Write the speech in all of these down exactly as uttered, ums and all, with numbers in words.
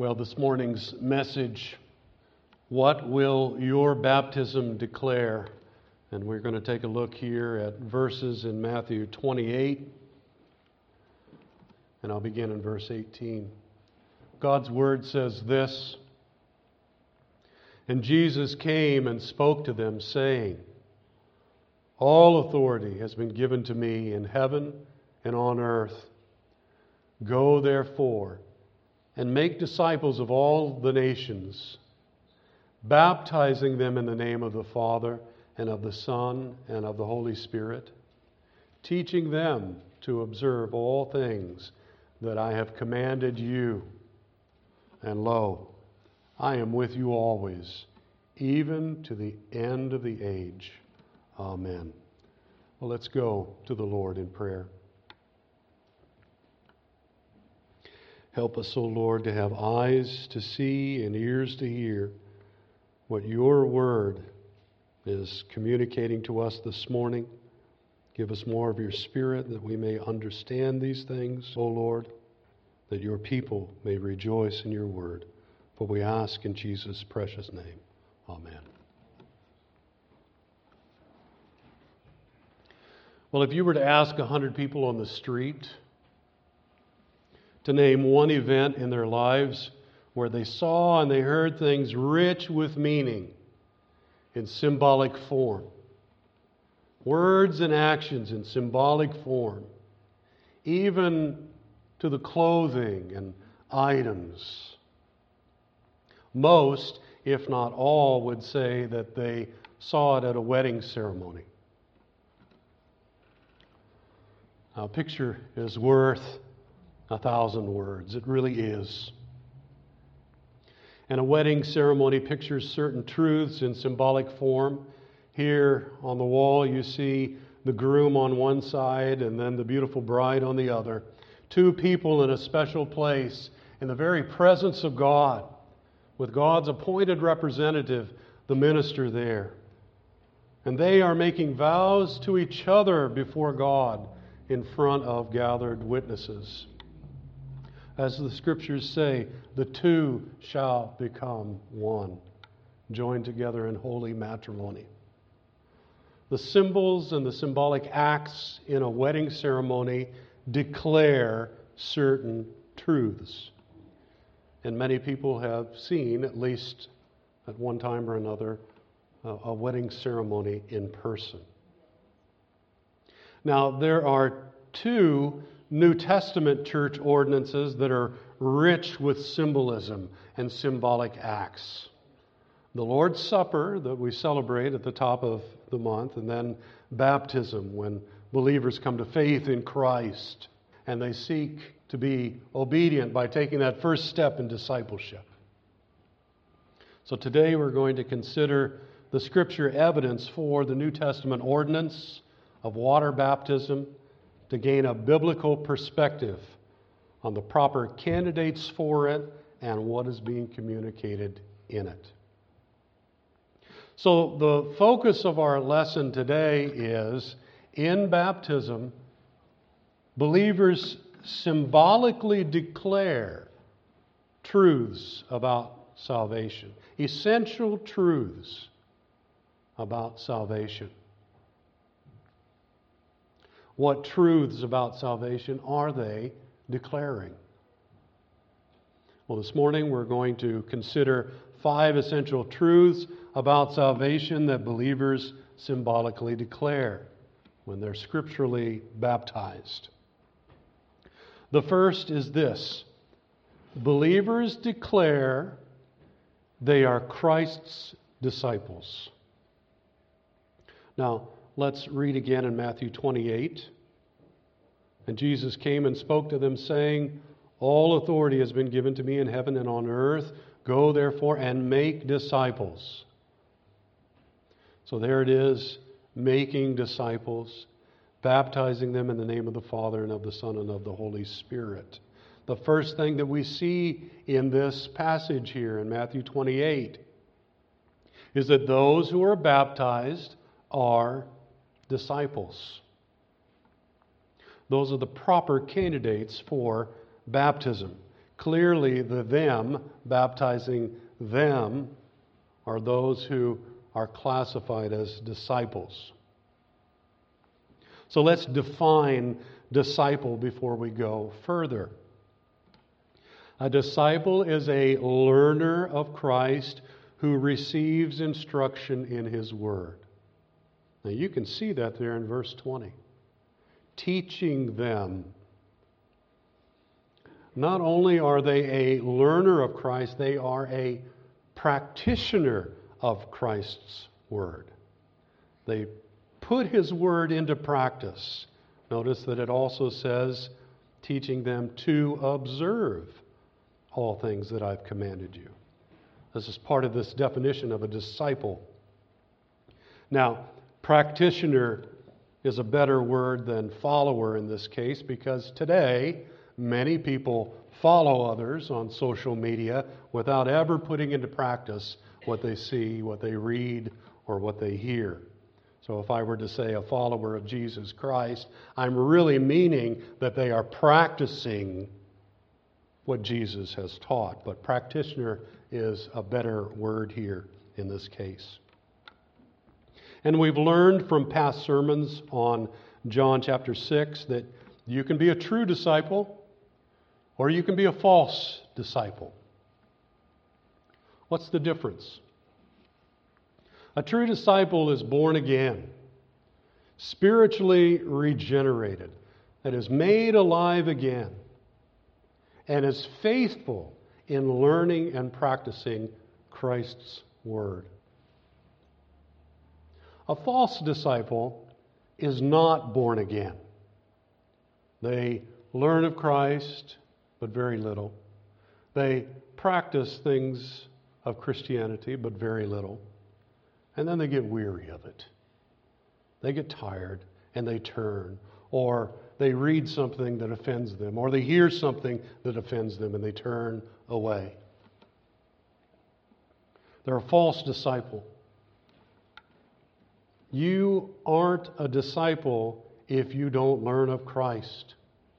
Well, this morning's message, what will your baptism declare? And we're going to take a look here at verses in Matthew twenty-eight, and I'll begin in verse eighteen. God's word says this, "And Jesus came and spoke to them, saying, All authority has been given to me in heaven and on earth. Go therefore and make disciples of all the nations, baptizing them in the name of the Father and of the Son and of the Holy Spirit, teaching them to observe all things that I have commanded you. And lo, I am with you always, even to the end of the age. Amen." Well, let's go to the Lord in prayer. Help us, O Lord, to have eyes to see and ears to hear what your word is communicating to us this morning. Give us more of your Spirit that we may understand these things, O Lord, that your people may rejoice in your word. For we ask in Jesus' precious name. Amen. Well, if you were to ask a hundred people on the street to name one event in their lives where they saw and they heard things rich with meaning in symbolic form, words and actions in symbolic form, even to the clothing and items, most, if not all, would say that they saw it at a wedding ceremony. Now, a picture is worth a thousand words. It really is. And a wedding ceremony pictures certain truths in symbolic form. Here on the wall you see the groom on one side and then the beautiful bride on the other. Two people in a special place in the very presence of God, with God's appointed representative, the minister there. And they are making vows to each other before God in front of gathered witnesses. As the scriptures say, the two shall become one, joined together in holy matrimony. The symbols and the symbolic acts in a wedding ceremony declare certain truths. And many people have seen, at least at one time or another, a, a wedding ceremony in person. Now, there are two New Testament church ordinances that are rich with symbolism and symbolic acts. The Lord's Supper that we celebrate at the top of the month, and then baptism when believers come to faith in Christ and they seek to be obedient by taking that first step in discipleship. So today we're going to consider the Scripture evidence for the New Testament ordinance of water baptism to gain a biblical perspective on the proper candidates for it and what is being communicated in it. So the focus of our lesson today is, in baptism, believers symbolically declare truths about salvation, essential truths about salvation. What truths about salvation are they declaring? Well, this morning we're going to consider five essential truths about salvation that believers symbolically declare when they're scripturally baptized. The first is this: believers declare they are Christ's disciples. Now, let's read again in Matthew twenty-eight. "And Jesus came and spoke to them, saying, All authority has been given to me in heaven and on earth. Go therefore and make disciples." So there it is, making disciples, baptizing them in the name of the Father and of the Son and of the Holy Spirit. The first thing that we see in this passage here in Matthew twenty-eight is that those who are baptized are disciples. Those are the proper candidates for baptism. Clearly, the them, baptizing them, are those who are classified as disciples. So let's define disciple before we go further. A disciple is a learner of Christ who receives instruction in His Word. Now you can see that there in verse twenty. Teaching them. Not only are they a learner of Christ, they are a practitioner of Christ's Word. They put His Word into practice. Notice that it also says, teaching them to observe all things that I've commanded you. This is part of this definition of a disciple. Now, practitioner is a better word than follower in this case, because today many people follow others on social media without ever putting into practice what they see, what they read, or what they hear. So if I were to say a follower of Jesus Christ, I'm really meaning that they are practicing what Jesus has taught. But practitioner is a better word here in this case. And we've learned from past sermons on John chapter six that you can be a true disciple or you can be a false disciple. What's the difference? A true disciple is born again, spiritually regenerated, that is made alive again, and is faithful in learning and practicing Christ's Word. A false disciple is not born again. They learn of Christ, but very little. They practice things of Christianity, but very little. And then they get weary of it. They get tired and they turn. Or they read something that offends them. Or they hear something that offends them and they turn away. They're a false disciple. You aren't a disciple if you don't learn of Christ.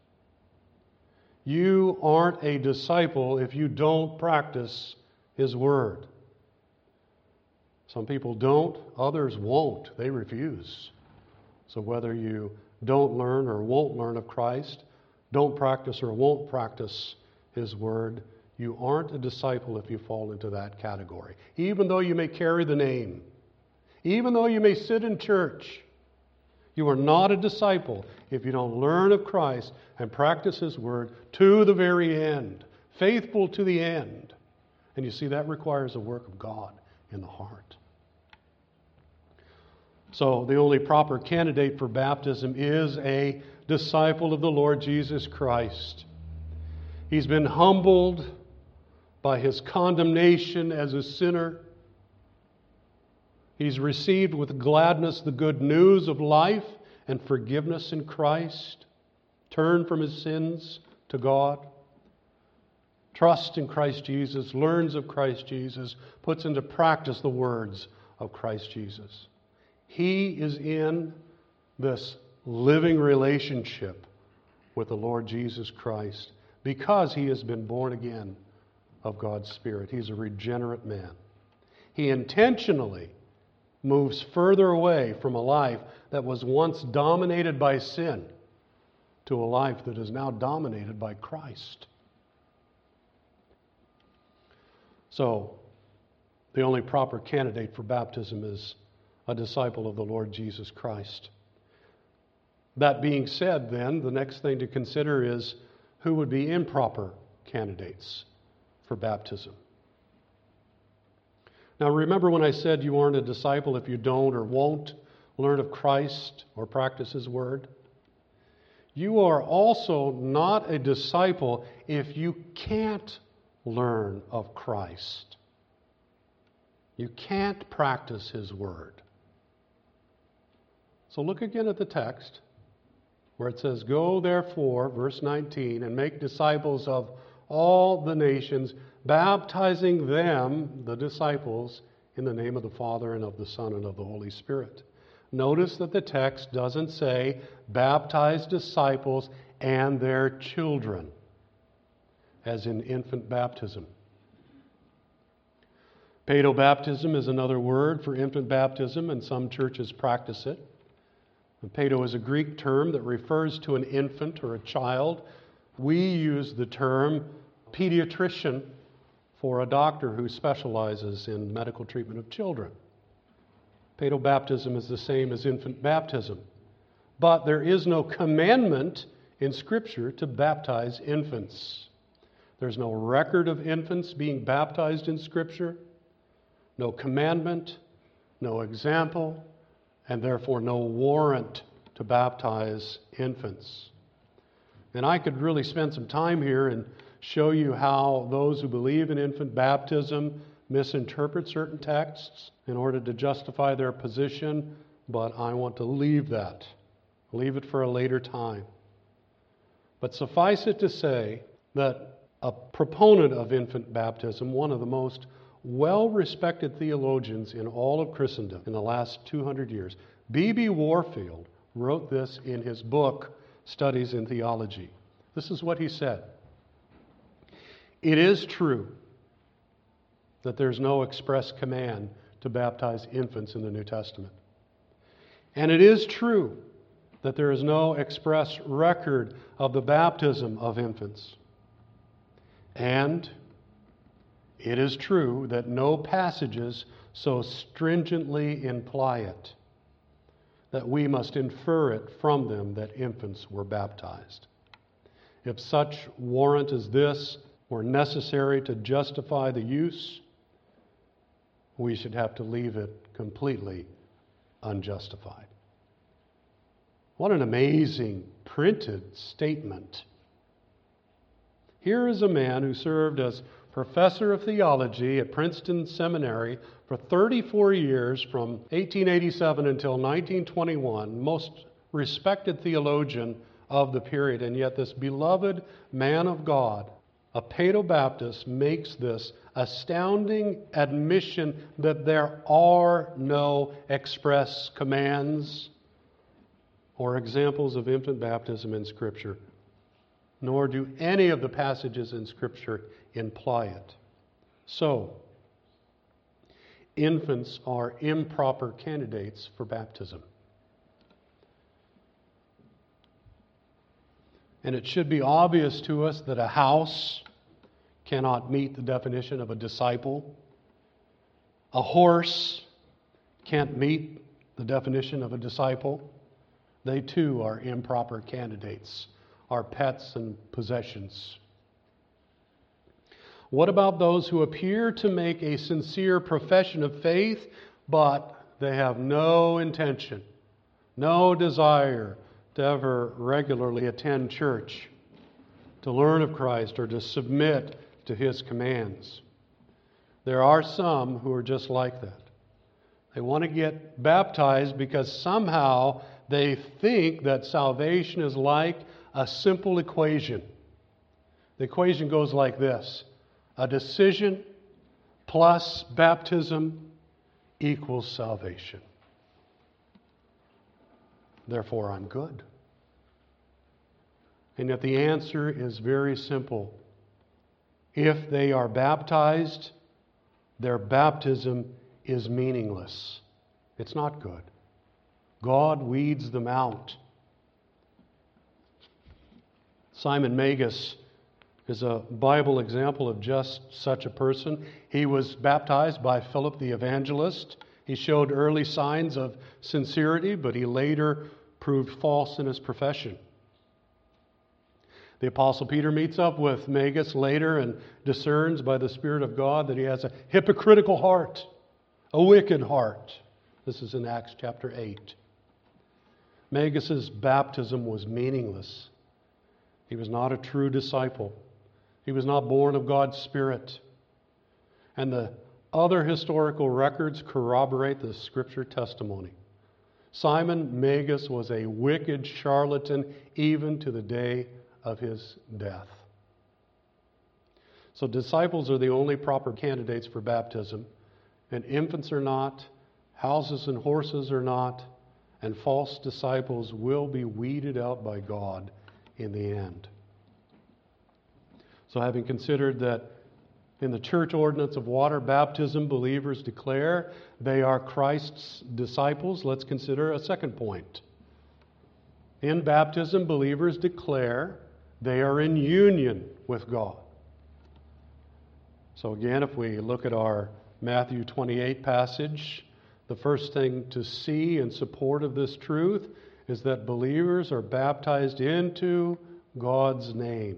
You aren't a disciple if you don't practice His Word. Some people don't, others won't. They refuse. So whether you don't learn or won't learn of Christ, don't practice or won't practice His Word, you aren't a disciple if you fall into that category. Even though you may carry the name, even though you may sit in church, you are not a disciple if you don't learn of Christ and practice His Word to the very end, faithful to the end. And you see, that requires a work of God in the heart. So the only proper candidate for baptism is a disciple of the Lord Jesus Christ. He's been humbled by His condemnation as a sinner. He's received with gladness the good news of life and forgiveness in Christ. Turned from his sins to God. Trusts in Christ Jesus, learns of Christ Jesus, puts into practice the words of Christ Jesus. He is in this living relationship with the Lord Jesus Christ because he has been born again of God's Spirit. He's a regenerate man. He intentionally moves further away from a life that was once dominated by sin to a life that is now dominated by Christ. So, the only proper candidate for baptism is a disciple of the Lord Jesus Christ. That being said, then, the next thing to consider is who would be improper candidates for baptism. Now, remember when I said you aren't a disciple if you don't or won't learn of Christ or practice His Word? You are also not a disciple if you can't learn of Christ. You can't practice His Word. So look again at the text where it says, "Go therefore," verse nineteen, "and make disciples of all the nations, baptizing them," the disciples, "in the name of the Father and of the Son and of the Holy Spirit." Notice that the text doesn't say baptize disciples and their children. as in infant baptism. Paedobaptism is another word for infant baptism, and some churches practice it. Paedo is a Greek term that refers to an infant or a child. We use the term pediatrician for a doctor who specializes in medical treatment of children. Paedobaptism is the same as infant baptism. But there is no commandment in Scripture to baptize infants. There's no record of infants being baptized in Scripture, no commandment, no example, and therefore no warrant to baptize infants. And I could really spend some time here and show you how those who believe in infant baptism misinterpret certain texts in order to justify their position, but I want to leave that. Leave it for a later time. But suffice it to say that a proponent of infant baptism, one of the most well-respected theologians in all of Christendom in the last two hundred years, B B Warfield, wrote this in his book, Studies in Theology. This is what he said. It is true that there's no express command to baptize infants in the New Testament. And it is true that there is no express record of the baptism of infants. And it is true that no passages so stringently imply it that we must infer it from them that infants were baptized. If such warrant as this were necessary to justify the use, we should have to leave it completely unjustified. What an amazing printed statement. Here is a man who served as professor of theology at Princeton Seminary for thirty-four years, from eighteen eighty-seven until nineteen twenty-one, most respected theologian of the period, and yet this beloved man of God, a Paedobaptist, makes this astounding admission that there are no express commands or examples of infant baptism in Scripture, nor do any of the passages in Scripture imply it. So, infants are improper candidates for baptism. And it should be obvious to us that a house cannot meet the definition of a disciple. A horse can't meet the definition of a disciple. They too are improper candidates, are pets and possessions. What about those who appear to make a sincere profession of faith, but they have no intention, no desire to ever regularly attend church, to learn of Christ, or to submit to His commands? There are some who are just like that. They want to get baptized because somehow they think that salvation is like a simple equation. The equation goes like this: a decision plus baptism equals salvation. Therefore, I'm good. And yet the answer is very simple. If they are baptized, their baptism is meaningless. It's not good. God weeds them out. Simon Magus is a Bible example of just such a person. He was baptized by Philip the evangelist. He showed early signs of sincerity, but he later proved false in his profession. The Apostle Peter meets up with Magus later and discerns by the Spirit of God that he has a hypocritical heart, a wicked heart. This is in Acts chapter eight. Magus's baptism was meaningless. He was not a true disciple. He was not born of God's Spirit. And the other historical records corroborate the Scripture testimony. Simon Magus was a wicked charlatan even to the day of his death. So disciples are the only proper candidates for baptism, and infants are not, houses and horses are not, and false disciples will be weeded out by God in the end. So having considered that in the church ordinance of water baptism, believers declare they are Christ's disciples, let's consider a second point. In baptism, believers declare they are in union with God. So again, if we look at our Matthew twenty-eight passage, the first thing to see in support of this truth is that believers are baptized into God's name.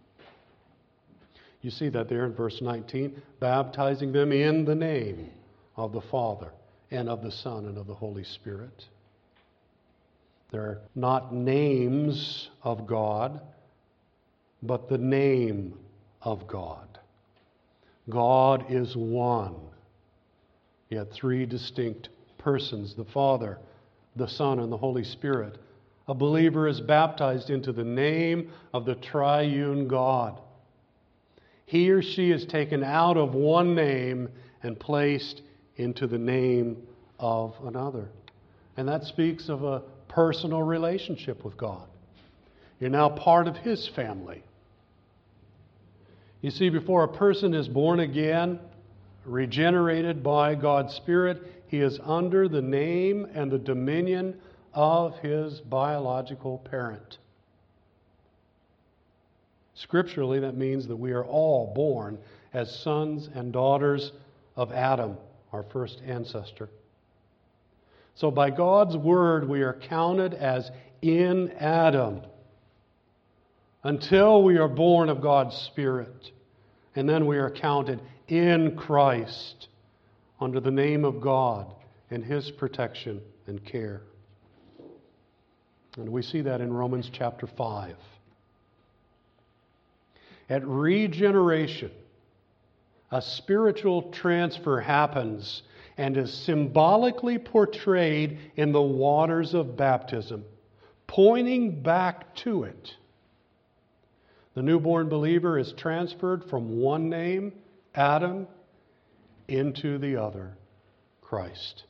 You see that there in verse nineteen, baptizing them in the name of the Father and of the Son and of the Holy Spirit. They're not names of God, but the name of God. God is one, yet three distinct persons, the Father, the Son, and the Holy Spirit. A believer is baptized into the name of the triune God. He or she is taken out of one name and placed into the name of another. And that speaks of a personal relationship with God. You're now part of His family. You see, before a person is born again, regenerated by God's Spirit, he is under the name and the dominion of his biological parent. Scripturally, that means that we are all born as sons and daughters of Adam, our first ancestor. So by God's word, we are counted as in Adam until we are born of God's Spirit. And then we are counted in Christ under the name of God and His protection and care. And we see that in Romans chapter five. At regeneration, a spiritual transfer happens and is symbolically portrayed in the waters of baptism, pointing back to it. The newborn believer is transferred from one name, Adam, into the other, Christ.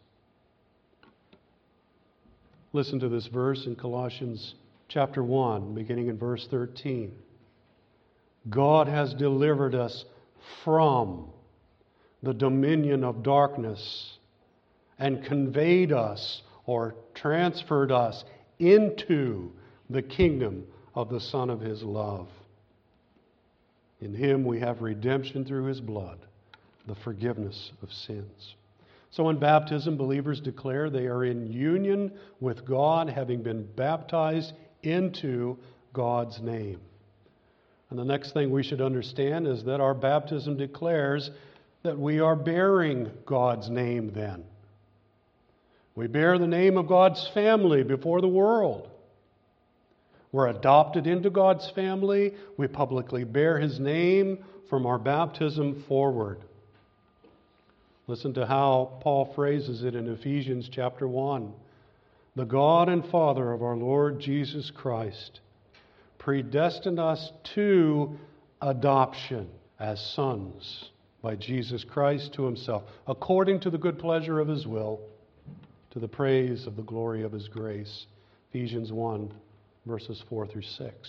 Listen to this verse in Colossians chapter one, beginning in verse thirteen. God has delivered us from the dominion of darkness and conveyed us or transferred us into the kingdom of the Son of His love. In Him we have redemption through His blood, the forgiveness of sins. So in baptism, believers declare they are in union with God, having been baptized into God's name. And the next thing we should understand is that our baptism declares that we are bearing God's name then. We bear the name of God's family before the world. We're adopted into God's family. We publicly bear His name from our baptism forward. Listen to how Paul phrases it in Ephesians chapter one. The God and Father of our Lord Jesus Christ predestined us to adoption as sons by Jesus Christ to Himself, according to the good pleasure of His will, to the praise of the glory of His grace. Ephesians one, verses four through six.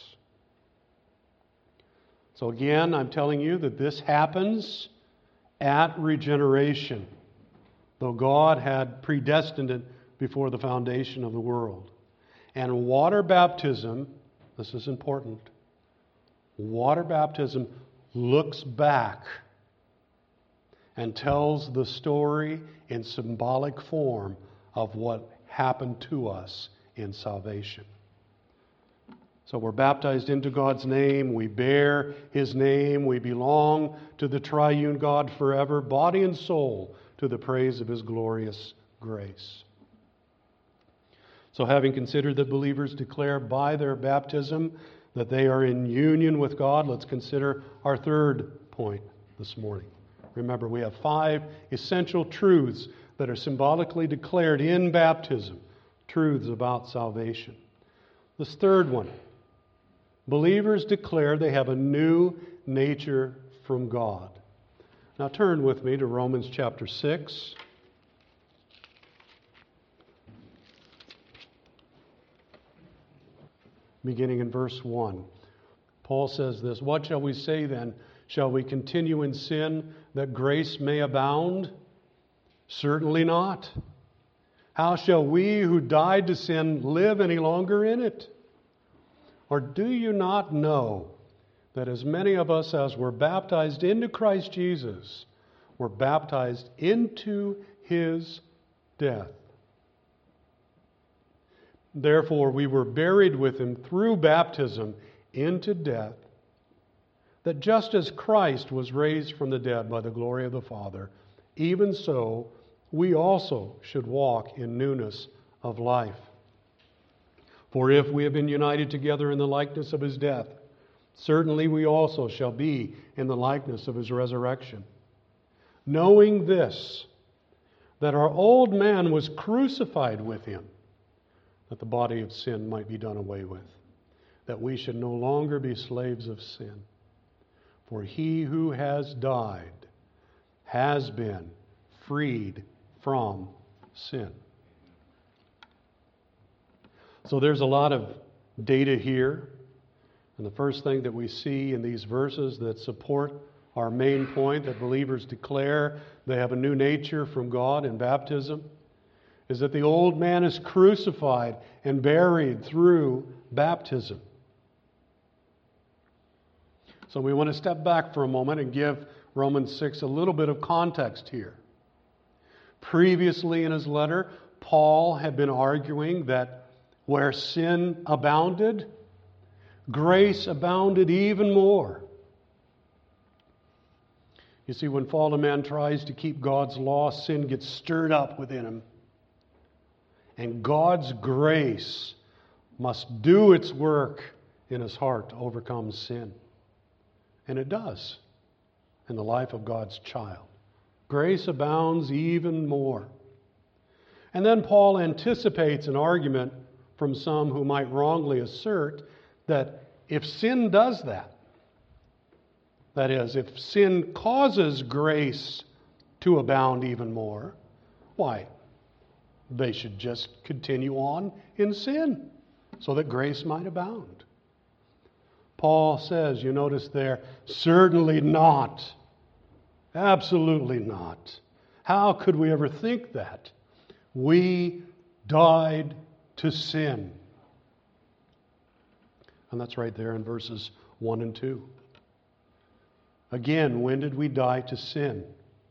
So again, I'm telling you that this happens at regeneration, though God had predestined it before the foundation of the world. And water baptism, this is important, water baptism looks back and tells the story in symbolic form of what happened to us in salvation. So we're baptized into God's name, we bear His name, we belong to the triune God forever, body and soul, to the praise of His glorious grace. So having considered that believers declare by their baptism that they are in union with God, let's consider our third point this morning. Remember, we have five essential truths that are symbolically declared in baptism, truths about salvation. This third one, believers declare they have a new nature from God. Now turn with me to Romans chapter six. Beginning in verse one. Paul says this, "What shall we say then? Shall we continue in sin that grace may abound? Certainly not. How shall we who died to sin live any longer in it? Or do you not know that as many of us as were baptized into Christ Jesus were baptized into His death? Therefore we were buried with Him through baptism into death, that just as Christ was raised from the dead by the glory of the Father, even so we also should walk in newness of life. For if we have been united together in the likeness of His death, certainly we also shall be in the likeness of His resurrection. Knowing this, that our old man was crucified with Him, that the body of sin might be done away with, that we should no longer be slaves of sin. For he who has died has been freed from sin." So there's a lot of data here. And the first thing that we see in these verses that support our main point, that believers declare they have a new nature from God in baptism, is that the old man is crucified and buried through baptism. So we want to step back for a moment and give Romans six a little bit of context here. Previously in his letter, Paul had been arguing that where sin abounded, grace abounded even more. You see, when fallen man tries to keep God's law, sin gets stirred up within him. And God's grace must do its work in his heart to overcome sin. And it does in the life of God's child. Grace abounds even more. And then Paul anticipates an argument from some who might wrongly assert that if sin does that, that is, if sin causes grace to abound even more, why, they should just continue on in sin so that grace might abound. Paul says, you notice there, certainly not. Absolutely not. How could we ever think that? We died to sin. And that's right there in verses one and two. Again, when did we die to sin?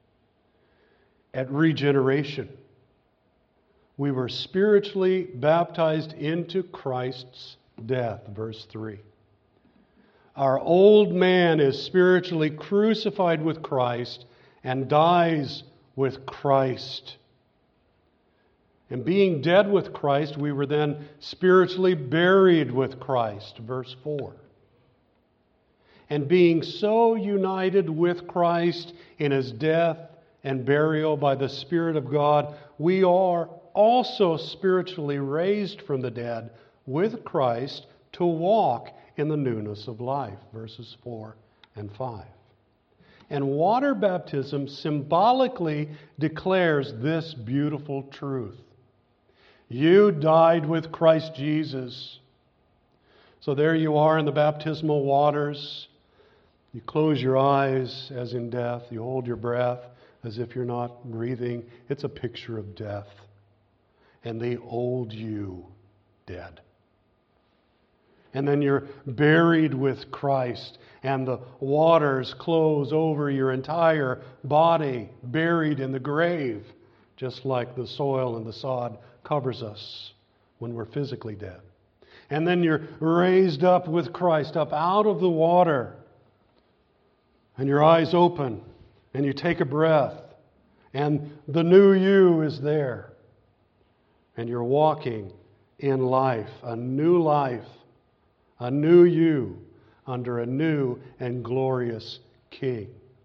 At regeneration. We were spiritually baptized into Christ's death, verse three. Our old man is spiritually crucified with Christ and dies with Christ. And being dead with Christ, we were then spiritually buried with Christ, verse four. And being so united with Christ in His death and burial by the Spirit of God, we are also spiritually raised from the dead with Christ to walk in the newness of life, verses four and five. And water baptism symbolically declares this beautiful truth. You died with Christ Jesus. So there you are in the baptismal waters. You close your eyes as in death. You hold your breath as if you're not breathing. It's a picture of death. And the old you dead. And then you're buried with Christ, and the waters close over your entire body, buried in the grave, just like the soil and the sod covers us when we're physically dead. And then you're raised up with Christ, up out of the water, and your eyes open, and you take a breath, and the new you is there, and you're walking in life, a new life, a new you under a new and glorious King.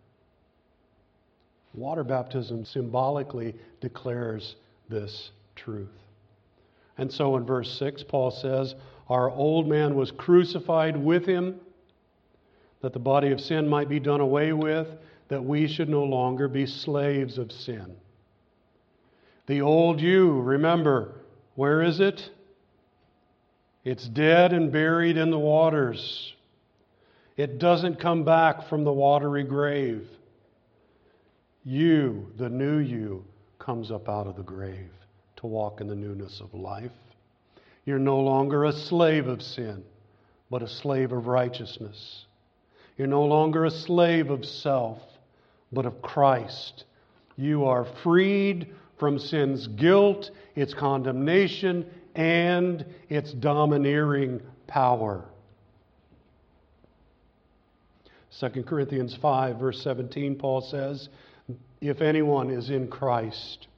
Water baptism symbolically declares this truth. And so in verse six, Paul says, our old man was crucified with Him, that the body of sin might be done away with, that we should no longer be slaves of sin. The old you, remember, where is it? It's dead and buried in the waters. It doesn't come back from the watery grave. You, the new you, comes up out of the grave to walk in the newness of life. You're no longer a slave of sin, but a slave of righteousness. You're no longer a slave of self, but of Christ. You are freed from sin's guilt, its condemnation, and its domineering power. Second Corinthians five, verse seventeen, Paul says, if anyone is in Christ,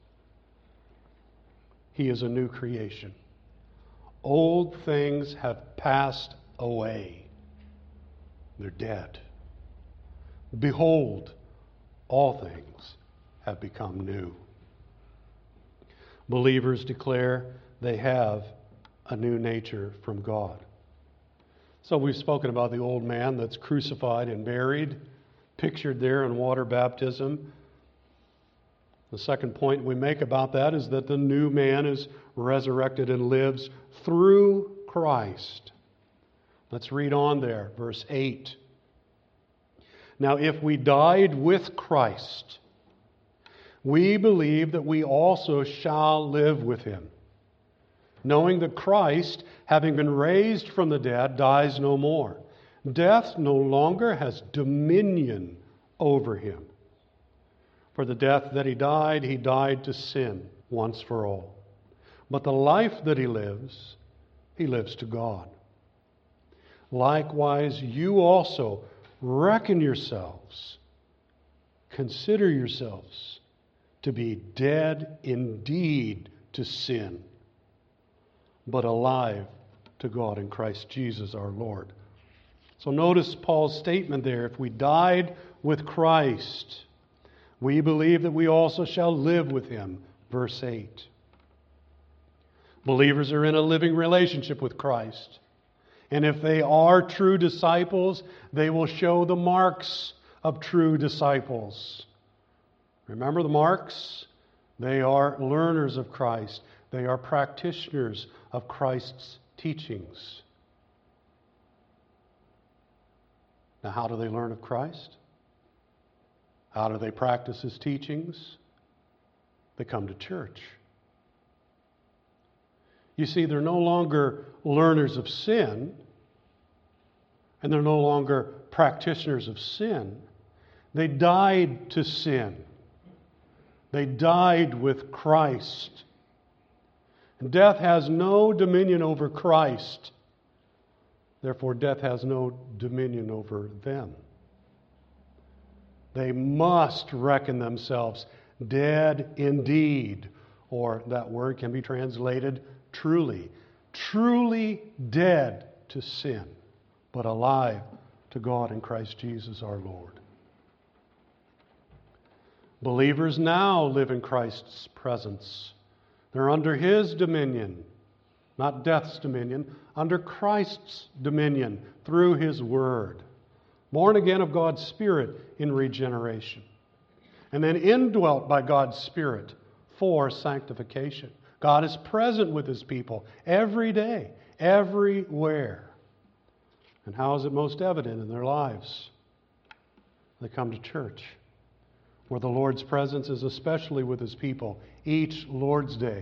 he is a new creation. Old things have passed away. They're dead. Behold, all things have become new. Believers declare they have a new nature from God. So we've spoken about the old man that's crucified and buried, pictured there in water baptism. The second point we make about that is that the new man is resurrected and lives through Christ. Let's read on there, verse eight. Now, if we died with Christ, we believe that we also shall live with him, knowing that Christ, having been raised from the dead, dies no more. Death no longer has dominion over him. For the death that he died, he died to sin once for all. But the life that he lives, he lives to God. Likewise, you also reckon yourselves, consider yourselves to be dead indeed to sin, but alive to God in Christ Jesus our Lord. So notice Paul's statement there. If we died with Christ, we believe that we also shall live with him. Verse eight. Believers are in a living relationship with Christ. And if they are true disciples, they will show the marks of true disciples. Remember the marks? They are learners of Christ. They are practitioners of Christ's teachings. Now, how do they learn of Christ? How do they practice his teachings? They come to church. You see, they're no longer learners of sin, and they're no longer practitioners of sin. They died to sin. They died with Christ. And death has no dominion over Christ. Therefore, death has no dominion over them. They must reckon themselves dead indeed, or that word can be translated truly. Truly dead to sin, but alive to God in Christ Jesus our Lord. Believers now live in Christ's presence. They're under his dominion, not death's dominion, under Christ's dominion through his word. Born again of God's Spirit in regeneration. And then indwelt by God's Spirit for sanctification. God is present with his people every day, everywhere. And how is it most evident in their lives? They come to church, where the Lord's presence is especially with his people each Lord's Day.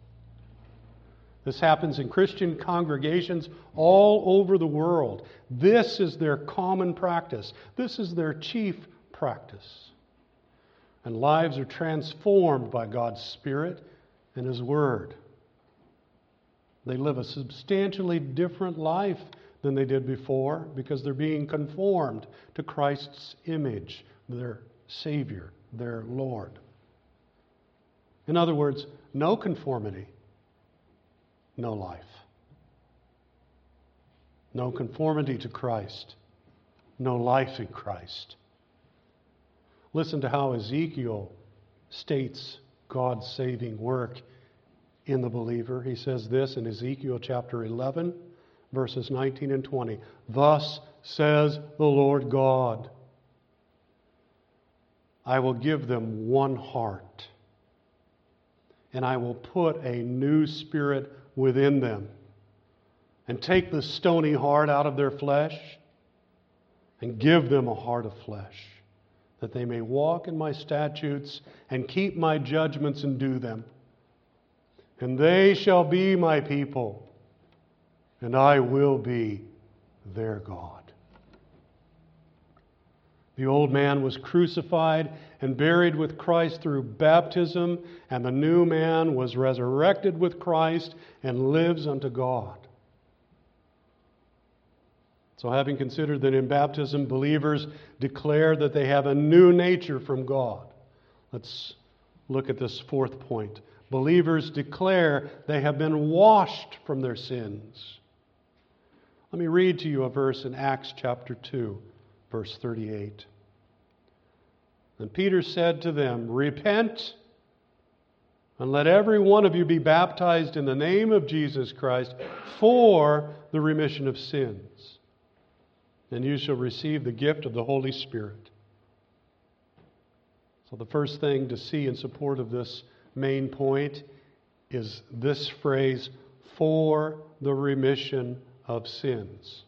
This happens in Christian congregations all over the world. This is their common practice. This is their chief practice. And lives are transformed by God's Spirit and his Word. They live a substantially different life than they did before because they're being conformed to Christ's image, their Savior, their Lord. In other words, no conformity, no life. No conformity to Christ, no life in Christ. Listen to how Ezekiel states God's saving work in the believer. He says this in Ezekiel chapter eleven, verses nineteen and twenty. Thus says the Lord God, I will give them one heart, and I will put a new spirit within them, and take the stony heart out of their flesh, and give them a heart of flesh, that they may walk in my statutes and keep my judgments and do them. And they shall be my people, and I will be their God. The old man was crucified and buried with Christ through baptism, and the new man was resurrected with Christ and lives unto God. So having considered that in baptism believers declare that they have a new nature from God, let's look at this fourth point. Believers declare they have been washed from their sins. Let me read to you a verse in Acts chapter two, verse thirty-eight. And Peter said to them, Repent, and let every one of you be baptized in the name of Jesus Christ for the remission of sins, and you shall receive the gift of the Holy Spirit. So the first thing to see in support of this main point is this phrase, for the remission of sins.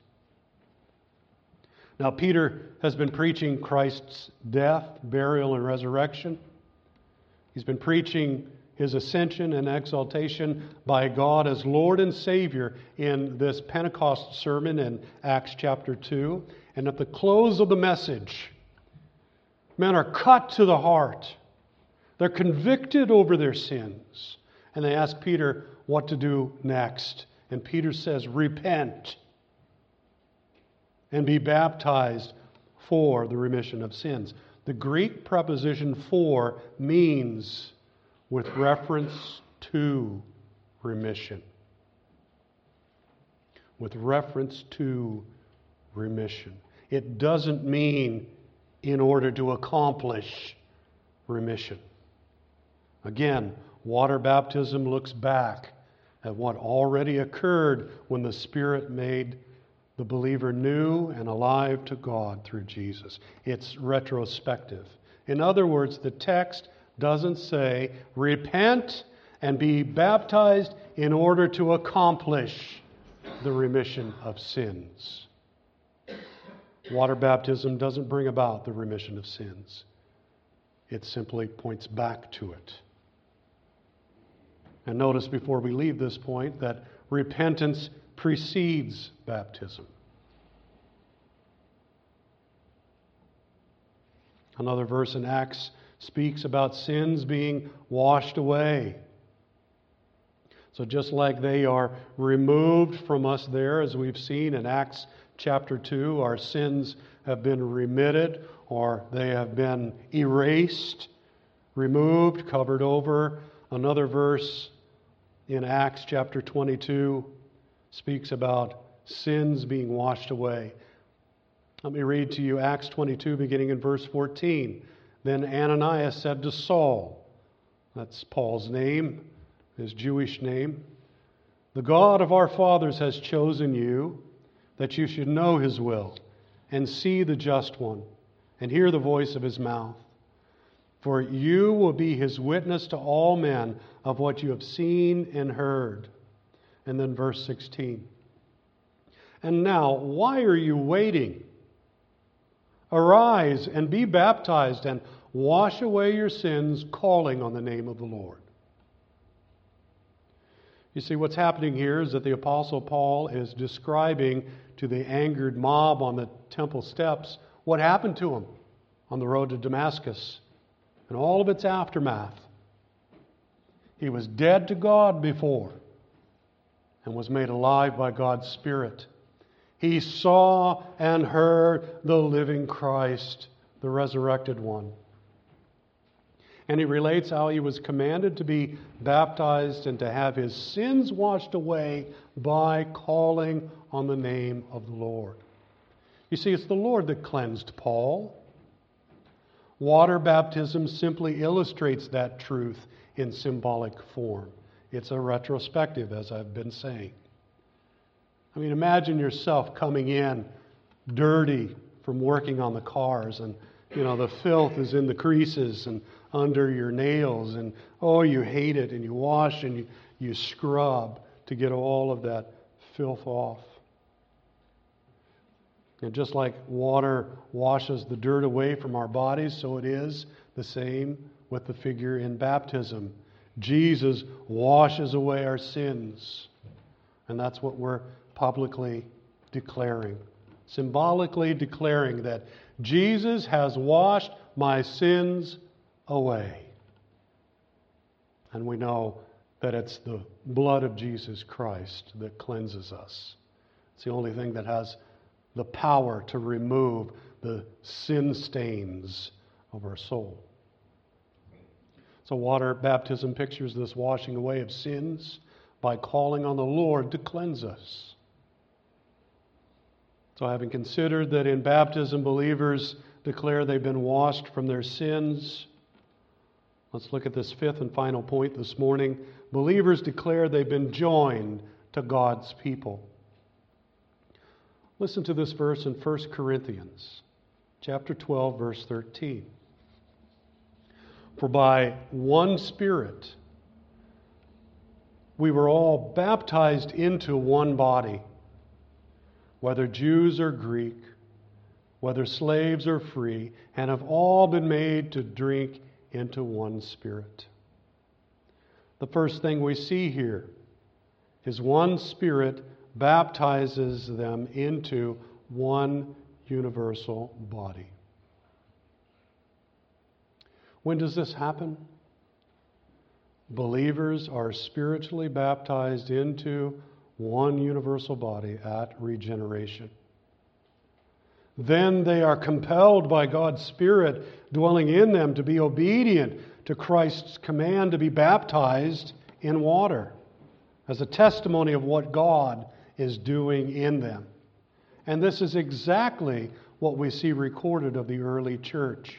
Now, Peter has been preaching Christ's death, burial, and resurrection. He's been preaching his ascension and exaltation by God as Lord and Savior in this Pentecost sermon in Acts chapter two. And at the close of the message, men are cut to the heart. They're convicted over their sins. And they ask Peter what to do next. And Peter says, Repent and be baptized for the remission of sins. The Greek preposition for means with reference to remission. With reference to remission. It doesn't mean in order to accomplish remission. Again, water baptism looks back at what already occurred when the Spirit made the believer new and alive to God through Jesus. It's retrospective. In other words, the text doesn't say, repent and be baptized in order to accomplish the remission of sins. Water baptism doesn't bring about the remission of sins. It simply points back to it. And notice before we leave this point that repentance precedes baptism. Another verse in Acts speaks about sins being washed away. So just like they are removed from us there, as we've seen in Acts chapter two, our sins have been remitted or they have been erased, removed, covered over. Another verse in Acts chapter twenty-two speaks about sins being washed away. Let me read to you Acts twenty-two, beginning in verse fourteen. Then Ananias said to Saul, that's Paul's name, his Jewish name, the God of our fathers has chosen you, that you should know his will, and see the just one, and hear the voice of his mouth. For you will be his witness to all men of what you have seen and heard. And then verse sixteen. And now, why are you waiting? Arise and be baptized and wash away your sins, calling on the name of the Lord. You see, what's happening here is that the Apostle Paul is describing to the angered mob on the temple steps what happened to him on the road to Damascus and all of its aftermath. He was dead to God before and was made alive by God's Spirit. He saw and heard the living Christ, the resurrected one. And he relates how he was commanded to be baptized and to have his sins washed away by calling on the name of the Lord. You see, it's the Lord that cleansed Paul. Water baptism simply illustrates that truth in symbolic form. It's a retrospective, as I've been saying. I mean, imagine yourself coming in dirty from working on the cars, and, you know, the filth is in the creases and under your nails, and, oh, you hate it, and you wash and you, you scrub to get all of that filth off. And just like water washes the dirt away from our bodies, so it is the same with the figure in baptism. Jesus washes away our sins. And that's what we're publicly declaring. Symbolically declaring that Jesus has washed my sins away. And we know that it's the blood of Jesus Christ that cleanses us. It's the only thing that has the power to remove the sin stains of our soul. So water baptism pictures this washing away of sins by calling on the Lord to cleanse us. So having considered that in baptism believers declare they've been washed from their sins, let's look at this fifth and final point this morning. Believers declare they've been joined to God's people. Listen to this verse in First Corinthians chapter twelve, verse thirteen. For by one Spirit we were all baptized into one body, whether Jews or Greek, whether slaves or free, and have all been made to drink into one Spirit. The first thing we see here is one Spirit baptizes them into one universal body. When does this happen? Believers are spiritually baptized into one universal body at regeneration. Then they are compelled by God's Spirit dwelling in them to be obedient to Christ's command to be baptized in water as a testimony of what God is doing in them. And this is exactly what we see recorded of the early church.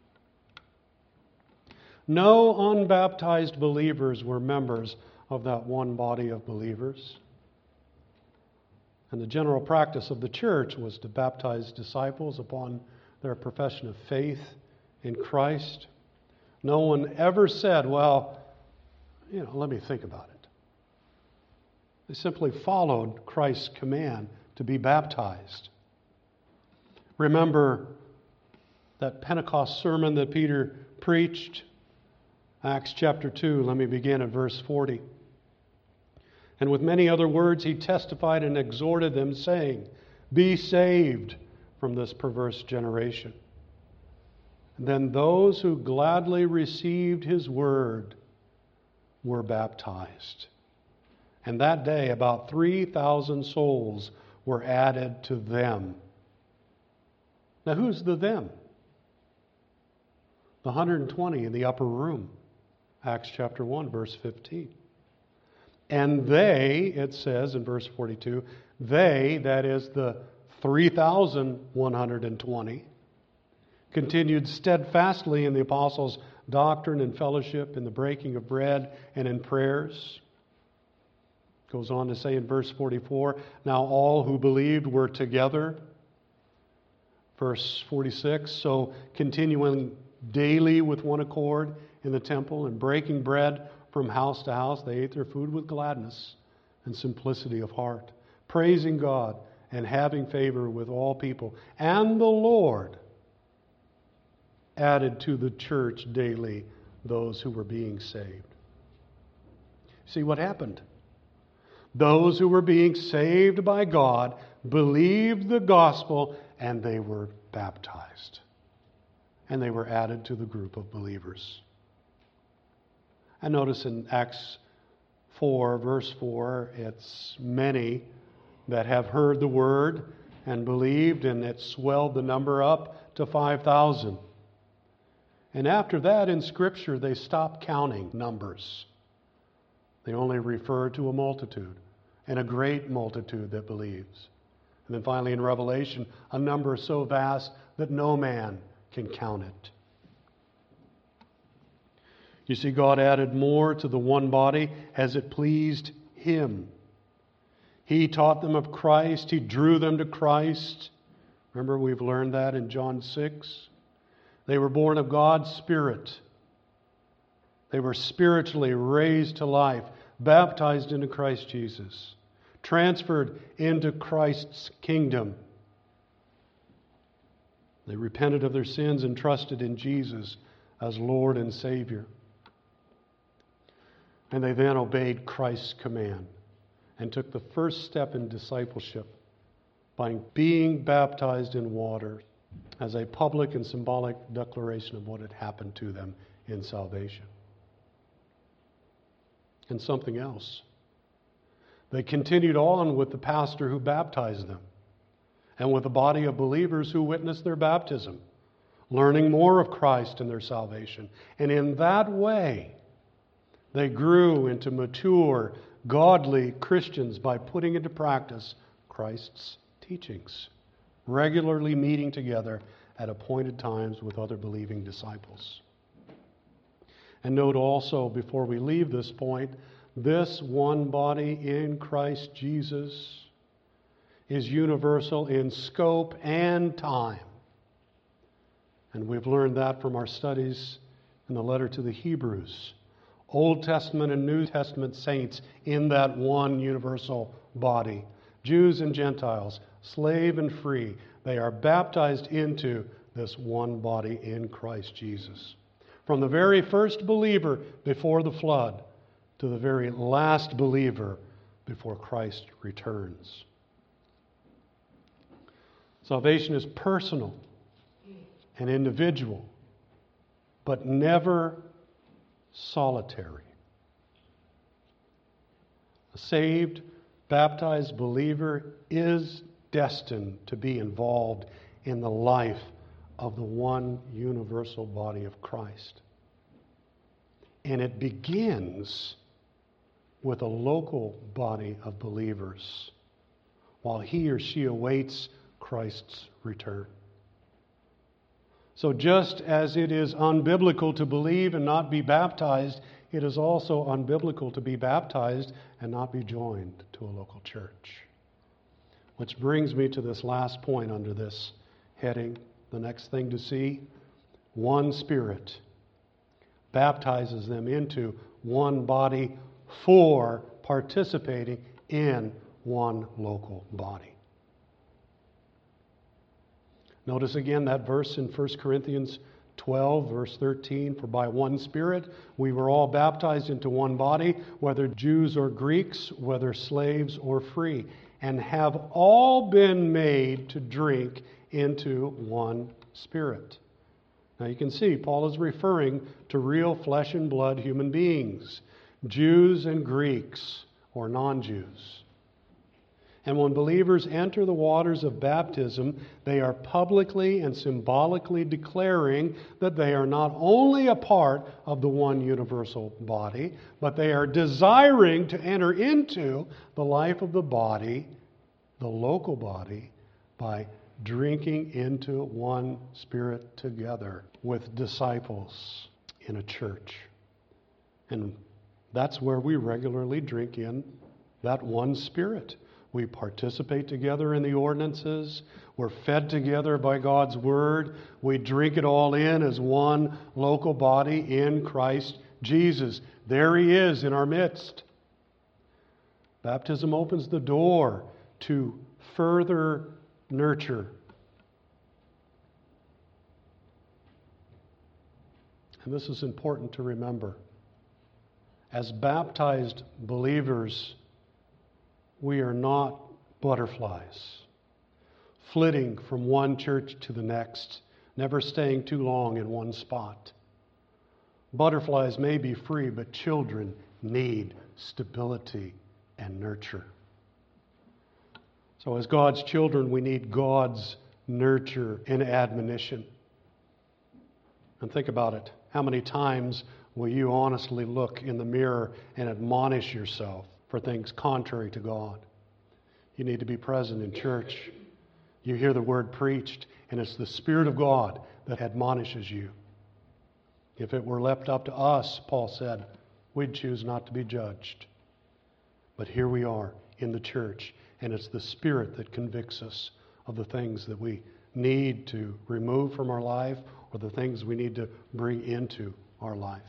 No unbaptized believers were members of that one body of believers. And the general practice of the church was to baptize disciples upon their profession of faith in Christ. No one ever said, well, you know, let me think about it. They simply followed Christ's command to be baptized. Remember that Pentecost sermon that Peter preached? Acts chapter two, let me begin at verse forty. And with many other words he testified and exhorted them, saying, be saved from this perverse generation. And then those who gladly received his word were baptized. And that day about three thousand souls were added to them. Now who's the them? The one hundred twenty in the upper room. Acts chapter one, verse fifteen. And they, it says in verse forty-two, they, that is the three thousand one hundred twenty, continued steadfastly in the apostles' doctrine and fellowship, in the breaking of bread, and in prayers. Goes on to say in verse forty-four, now all who believed were together. Verse forty-six, so continuing daily with one accord in the temple and breaking bread from house to house, they ate their food with gladness and simplicity of heart, praising God and having favor with all people. And the Lord added to the church daily those who were being saved. See what happened? Those who were being saved by God believed the gospel and they were baptized. And they were added to the group of believers. And notice in Acts four, verse four, it's many that have heard the word and believed, and it swelled the number up to five thousand. And after that, in Scripture, they stopped counting numbers. They only refer to a multitude, and a great multitude that believes. And then finally in Revelation, a number so vast that no man can count it. You see, God added more to the one body as it pleased Him. He taught them of Christ. He drew them to Christ. Remember, we've learned that in John six. They were born of God's Spirit. They were spiritually raised to life, baptized into Christ Jesus, transferred into Christ's kingdom. They repented of their sins and trusted in Jesus as Lord and Savior. And they then obeyed Christ's command and took the first step in discipleship by being baptized in water as a public and symbolic declaration of what had happened to them in salvation. And something else. They continued on with the pastor who baptized them and with the body of believers who witnessed their baptism, learning more of Christ and their salvation. And in that way, they grew into mature, godly Christians by putting into practice Christ's teachings, regularly meeting together at appointed times with other believing disciples. And note also, before we leave this point, this one body in Christ Jesus is universal in scope and time. And we've learned that from our studies in the letter to the Hebrews. Old Testament and New Testament saints in that one universal body. Jews and Gentiles, slave and free, they are baptized into this one body in Christ Jesus. From the very first believer before the flood to the very last believer before Christ returns. Salvation is personal and individual, but never solitary. A saved, baptized believer is destined to be involved in the life of the one universal body of Christ. And it begins with a local body of believers while he or she awaits Christ's return. So just as it is unbiblical to believe and not be baptized, it is also unbiblical to be baptized and not be joined to a local church. Which brings me to this last point under this heading. The next thing to see, one Spirit baptizes them into one body for participating in one local body. Notice again that verse in First Corinthians twelve, verse thirteen, for by one Spirit we were all baptized into one body, whether Jews or Greeks, whether slaves or free, and have all been made to drink into one Spirit. Now you can see Paul is referring to real flesh and blood human beings, Jews and Greeks or non-Jews. And when believers enter the waters of baptism, they are publicly and symbolically declaring that they are not only a part of the one universal body, but they are desiring to enter into the life of the body, the local body, by drinking into one Spirit together with disciples in a church. And that's where we regularly drink in that one Spirit. We participate together in the ordinances. We're fed together by God's Word. We drink it all in as one local body in Christ Jesus. There He is in our midst. Baptism opens the door to further nurture. And this is important to remember. As baptized believers, we are not butterflies, flitting from one church to the next, never staying too long in one spot. Butterflies may be free, but children need stability and nurture. So as God's children, we need God's nurture and admonition. And think about it. How many times will you honestly look in the mirror and admonish yourself for things contrary to God? You need to be present in church. You hear the word preached, and it's the Spirit of God that admonishes you. If it were left up to us, Paul said, we'd choose not to be judged. But here we are in the church, and it's the Spirit that convicts us of the things that we need to remove from our life or the things we need to bring into our life.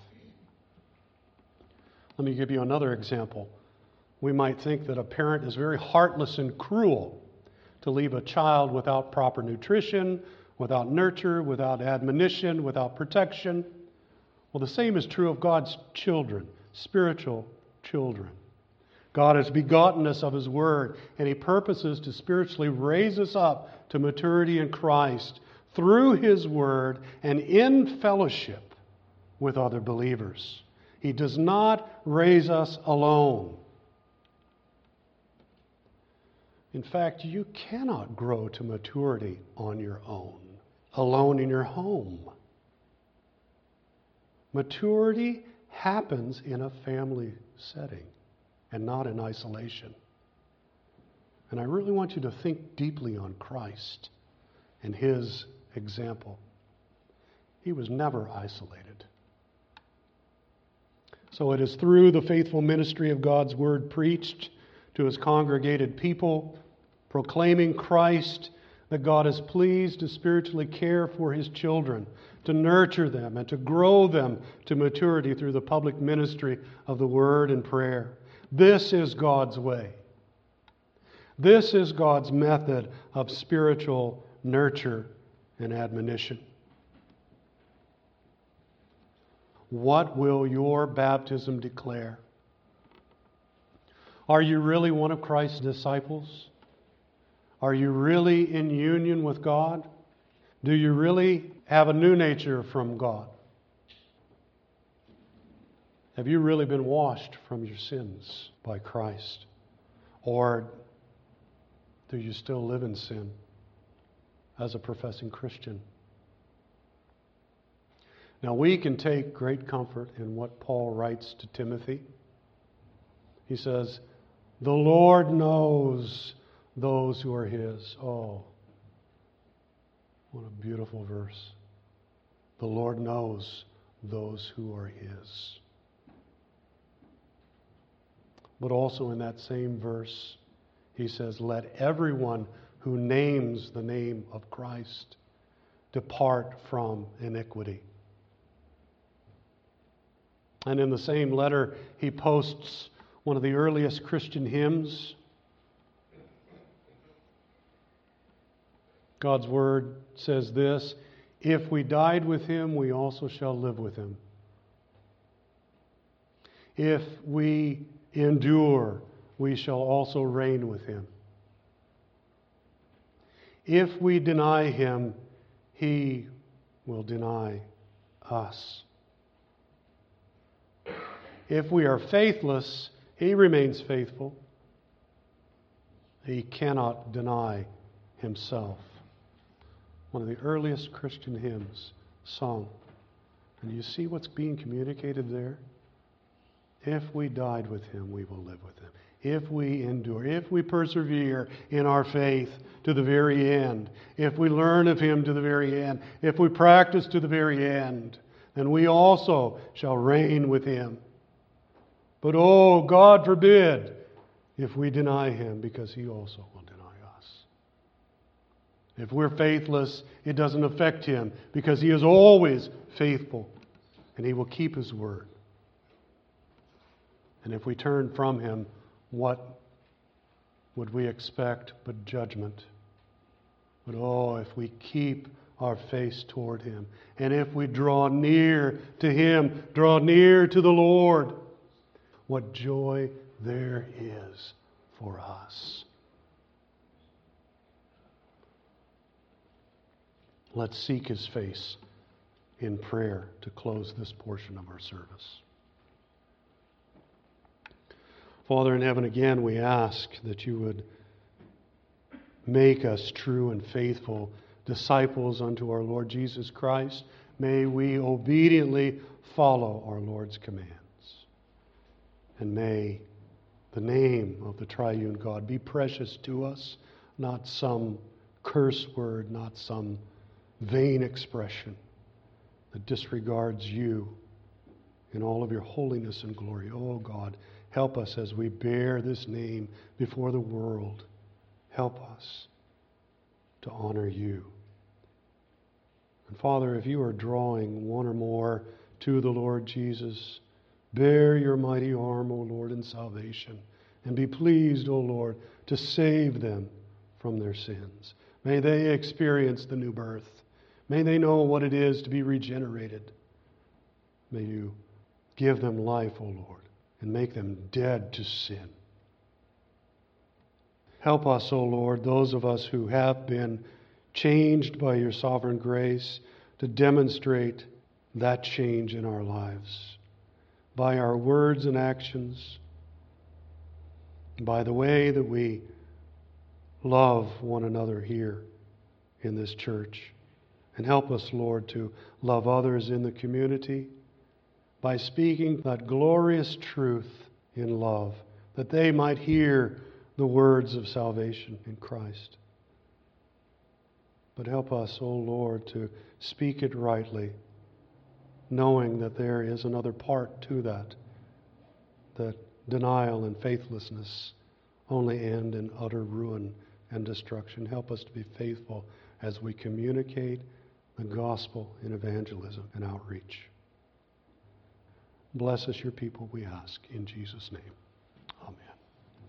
Let me give you another example. We might think that a parent is very heartless and cruel to leave a child without proper nutrition without nurture, without admonition, without protection. Well, the same is true of God's children, spiritual children. God has begotten us of His Word, and He purposes to spiritually raise us up to maturity in Christ through His Word and in fellowship with other believers. He does not raise us alone. In fact, you cannot grow to maturity on your own, alone in your home. Maturity happens in a family setting and not in isolation. And I really want you to think deeply on Christ and His example. He was never isolated. So it is through the faithful ministry of God's Word preached to His congregated people, proclaiming Christ, that God is pleased to spiritually care for His children, to nurture them and to grow them to maturity through the public ministry of the Word and prayer. This is God's way. This is God's method of spiritual nurture and admonition. What will your baptism declare? Are you really one of Christ's disciples? Are you really in union with God? Do you really have a new nature from God? Have you really been washed from your sins by Christ? Or do you still live in sin as a professing Christian? Now, we can take great comfort in what Paul writes to Timothy. He says, "The Lord knows those who are His." Oh, what a beautiful verse. The Lord knows those who are His. But also in that same verse, he says, "Let everyone who names the name of Christ depart from iniquity." And in the same letter, he posts one of the earliest Christian hymns. God's Word says this, "If we died with Him, we also shall live with Him. If we endure, we shall also reign with Him. If we deny Him, He will deny us. If we are faithless, He remains faithful. He cannot deny Himself." One of the earliest Christian hymns sung. And you see what's being communicated there? If we died with Him, we will live with Him. If we endure, if we persevere in our faith to the very end, if we learn of Him to the very end, if we practice to the very end, then we also shall reign with Him. But oh, God forbid if we deny Him, because He also will deny us. If we're faithless, it doesn't affect Him, because He is always faithful and He will keep His word. And if we turn from Him, what would we expect but judgment? But oh, if we keep our face toward Him, and if we draw near to Him, draw near to the Lord, what joy there is for us. Let's seek His face in prayer to close this portion of our service. Father in heaven, again we ask that You would make us true and faithful disciples unto our Lord Jesus Christ. May we obediently follow our Lord's commands. And may the name of the triune God be precious to us, not some curse word, not some vain expression that disregards You in all of Your holiness and glory. Oh God, help us as we bear this name before the world. Help us to honor You. And Father, if You are drawing one or more to the Lord Jesus, bear Your mighty arm, O Lord, in salvation, and be pleased, O Lord, to save them from their sins. May they experience the new birth. May they know what it is to be regenerated. May you give them life, O Lord, and make them dead to sin. Help us, O Lord, those of us who have been changed by your sovereign grace, to demonstrate that change in our lives by our words and actions, by the way that we love one another here in this church. And help us, Lord, to love others in the community by speaking that glorious truth in love, that they might hear the words of salvation in Christ. But help us, O Lord, to speak it rightly, knowing that there is another part to that, that denial and faithlessness only end in utter ruin and destruction. Help us to be faithful as we communicate the gospel in evangelism and outreach. Bless us, your people, we ask, in Jesus' name.